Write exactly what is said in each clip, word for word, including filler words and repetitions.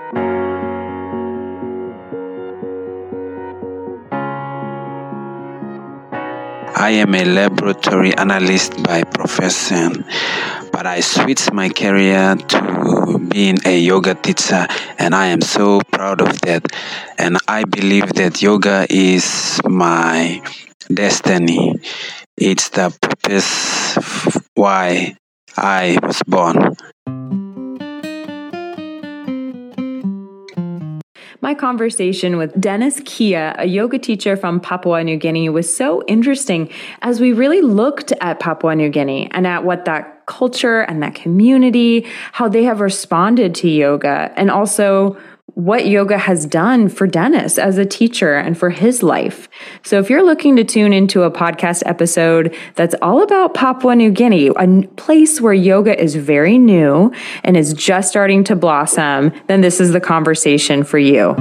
I am a laboratory analyst by profession, but I switched my career to being a yoga teacher, and I am so proud of that. And I believe that yoga is my destiny. It's the purpose why I was born. My conversation with Dennis Kia, a yoga teacher from Papua New Guinea, was so interesting as we really looked at Papua New Guinea and at what that culture and that community, how they have responded to yoga, and also what yoga has done for Dennis as a teacher and for his life. So if you're looking to tune into a podcast episode that's all about Papua New Guinea, a place where yoga is very new and is just starting to blossom, then this is the conversation for you.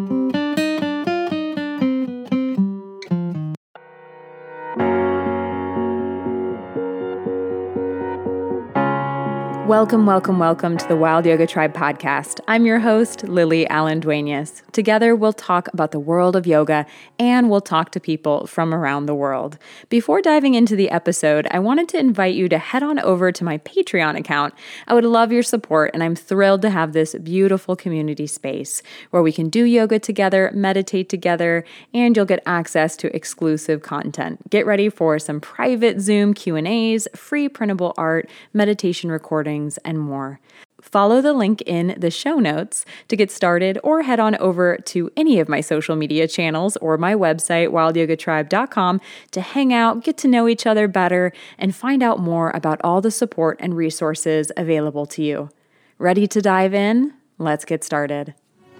Welcome, welcome, welcome to the Wild Yoga Tribe podcast. I'm your host, Lily Allen Duenas. Together, we'll talk about the world of yoga and we'll talk to people from around the world. Before diving into the episode, I wanted to invite you to head on over to my Patreon account. I would love your support, and I'm thrilled to have this beautiful community space where we can do yoga together, meditate together, and you'll get access to exclusive content. Get ready for some private Zoom Q and A's, free printable art, meditation recordings, and more. Follow the link in the show notes to get started, or head on over to any of my social media channels or my website, wild yoga tribe dot com, to hang out, get to know each other better, and find out more about all the support and resources available to you. Ready to dive in? Let's get started.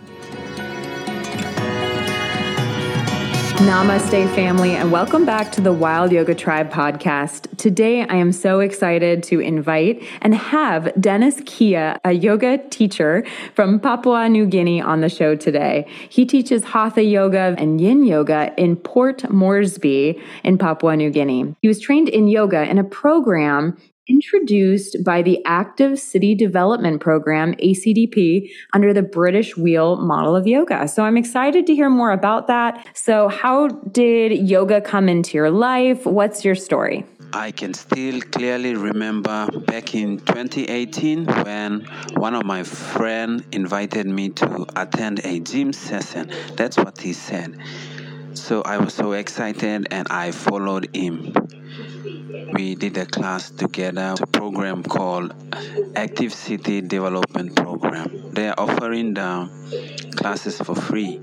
Namaste, family, and welcome back to the Wild Yoga Tribe podcast. Today, I am so excited to invite and have Dennis Kia, a yoga teacher from Papua New Guinea, on the show today. He teaches Hatha Yoga and Yin Yoga in Port Moresby in Papua New Guinea. He was trained in yoga in a program introduced by the Active City Development Program, A C D P, under the British Wheel model of yoga. So I'm excited to hear more about that. So how did yoga come into your life? What's your story? I can still clearly remember back in twenty eighteen when one of my friends invited me to attend a gym session. That's what he said. So I was so excited and I followed him. We did a class together, a program called Active City Development Program. They are offering the classes for free.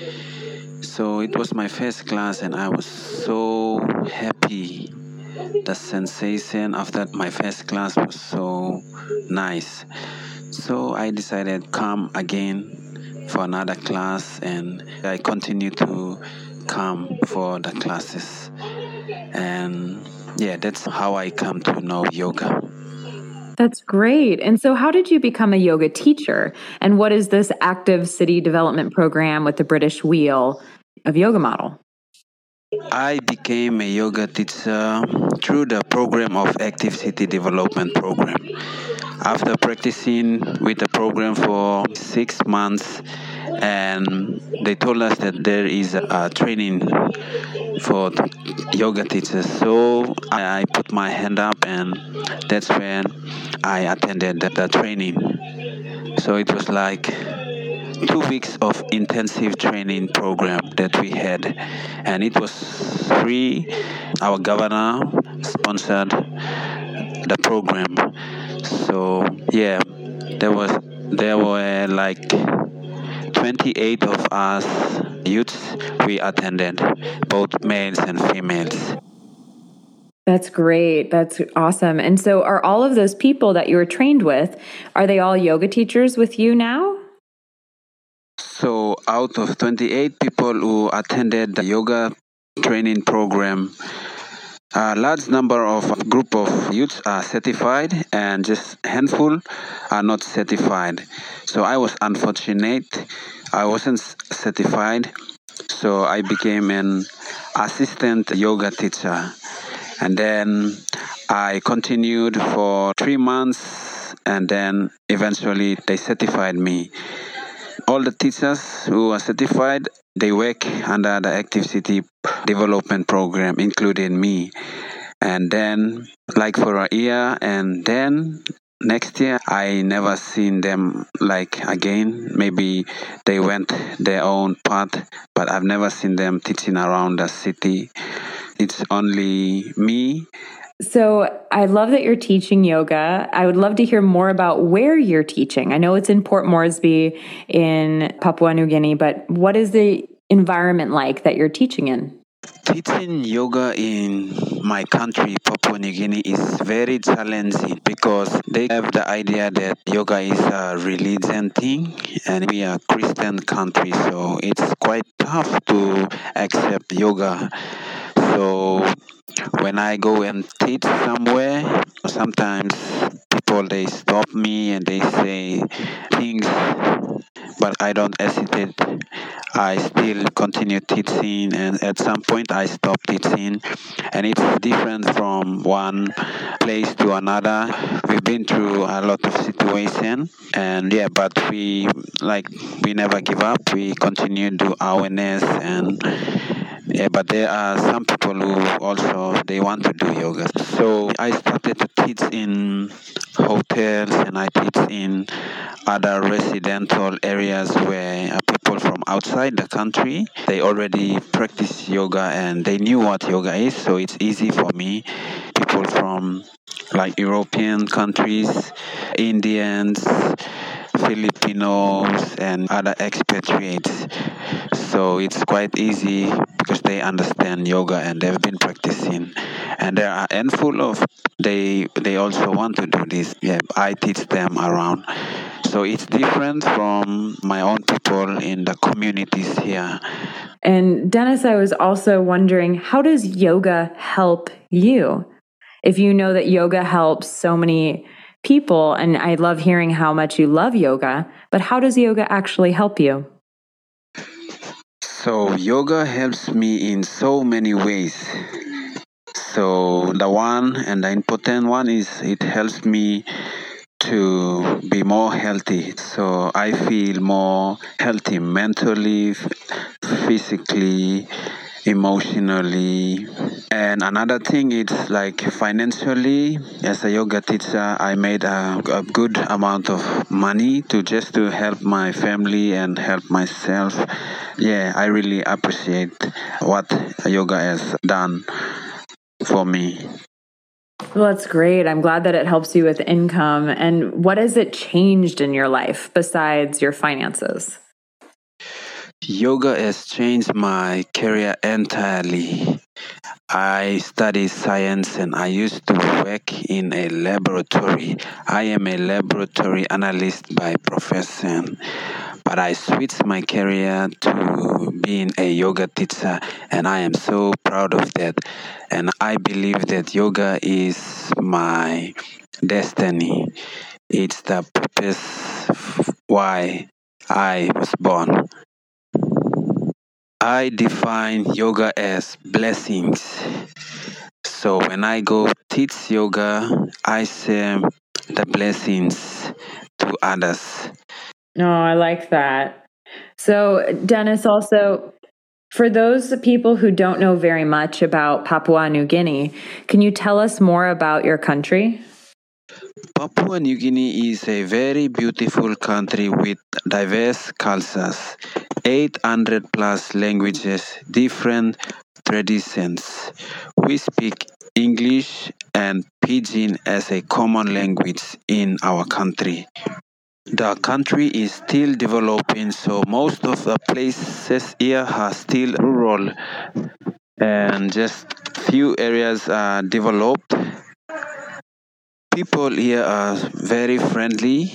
So it was my first class and I was so happy. The sensation after my first class was so nice. So I decided to come again for another class, and I continued to come for the classes. And yeah, that's how I come to know yoga. That's great. And so how did you become a yoga teacher? And what is this Active City Development Program with the British Wheel of yoga model? I became a yoga teacher through the program of Active City Development Program. After practicing with the program for six months, and they told us that there is a training for yoga teachers. So I, I put my hand up, and that's when I attended the, the training. So it was like two weeks of intensive training program that we had, and it was free. Our governor sponsored the program. So yeah, there was there were like twenty-eight of us youths. We attended, both males and females. That's great. That's awesome. And so are all of those people that you were trained with, are they all yoga teachers with you now? So out of twenty-eight people who attended the yoga training program, a large number of group of youths are certified and just a handful are not certified. So I was unfortunate. I wasn't certified. So I became an assistant yoga teacher. And then I continued for three months, and then eventually they certified me. all the teachers who are certified, they work under the Active City Development Program, including me. And then, like for a year, and then next year, I never seen them like again. Maybe they went their own path, but I've never seen them teaching around the city. It's only me. So I love that you're teaching yoga. I would love to hear more about where you're teaching. I know it's in Port Moresby in Papua New Guinea, but what is the environment like that you're teaching in? Teaching yoga in my country, Papua New Guinea, is very challenging because they have the idea that yoga is a religion thing and we are a Christian country, so it's quite tough to accept yoga. So when I go and teach somewhere, sometimes people, they stop me and they say things, but I don't hesitate. I still continue teaching, and at some point I stop teaching, and it's different from one place to another. We've been through a lot of situations, and yeah, but we like we never give up. We continue to do awareness, and yeah, but there are some people who also they want to do yoga. So I started to teach in hotels, and I teach in other residential areas where uh, people from outside the country, they already practice yoga and they knew what yoga is, so it's easy for me. People from like European countries, Indians, Filipinos, and other expatriates. So it's quite easy because they understand yoga and they've been practicing. And there are a handful of they they also want to do this. Yeah, I teach them around. So it's different from my own people in the communities here. And Dennis, I was also wondering, how does yoga help you? If you know that yoga helps so many people, and I love hearing how much you love yoga, but how does yoga actually help you? So yoga helps me in so many ways. So the one and the important one is it helps me to be more healthy. So I feel more healthy mentally, physically, emotionally. And another thing is like financially, as a yoga teacher, I made a, a good amount of money to just to help my family and help myself. Yeah, I really appreciate what yoga has done for me. Well, that's great. I'm glad that it helps you with income. And what has it changed in your life besides your finances? Yoga has changed my career entirely. I study science and I used to work in a laboratory. I am a laboratory analyst by profession, but I switched my career to being a yoga teacher, and I am so proud of that. And I believe that yoga is my destiny. It's the purpose why I was born. I define yoga as blessings. So when I go teach yoga, I share the blessings to others. No, I like that. So, Dennis, also, for those people who don't know very much about Papua New Guinea, can you tell us more about your country? Papua New Guinea is a very beautiful country with diverse cultures, eight hundred plus languages, different traditions. We speak English and Pidgin as a common language in our country. The country is still developing, so most of the places here are still rural and just few areas are developed. People here are very friendly,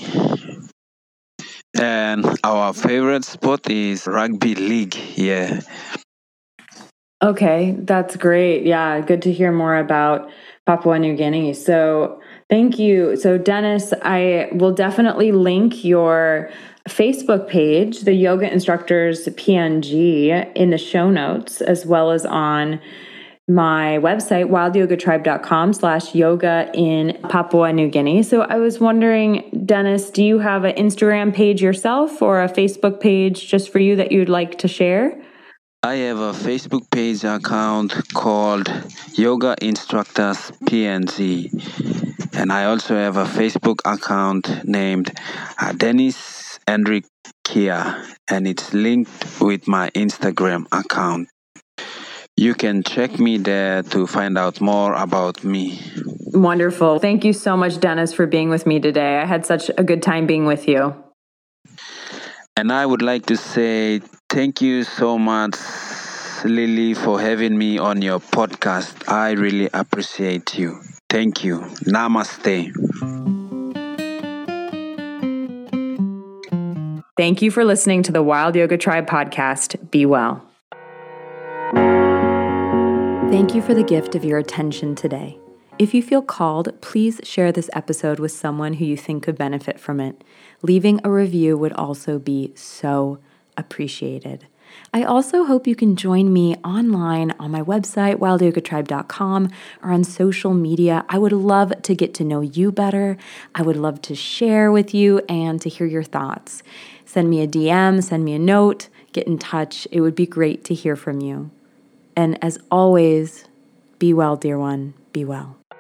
and our favorite sport is rugby league. Yeah. Okay, that's great. Yeah, good to hear more about Papua New Guinea. So, thank you. So, Dennis, I will definitely link your Facebook page, the Yoga Instructors P N G, in the show notes, as well as on my website, wildyogatribe.com slash yoga in Papua New Guinea. So I was wondering, Dennis, do you have an Instagram page yourself or a Facebook page just for you that you'd like to share? I have a Facebook page account called Yoga Instructors P N G. And I also have a Facebook account named uh, Dennis Enriquia, and it's linked with my Instagram account. You can check me there to find out more about me. Wonderful. Thank you so much, Dennis, for being with me today. I had such a good time being with you. And I would like to say thank you so much, Lily, for having me on your podcast. I really appreciate you. Thank you. Namaste. Thank you for listening to the Wild Yoga Tribe podcast. Be well. Thank you for the gift of your attention today. If you feel called, please share this episode with someone who you think could benefit from it. Leaving a review would also be so appreciated. I also hope you can join me online on my website, wild yoga tribe dot com, or on social media. I would love to get to know you better. I would love to share with you and to hear your thoughts. Send me a D M, send me a note, get in touch. It would be great to hear from you. And as always, be well, dear one, be well.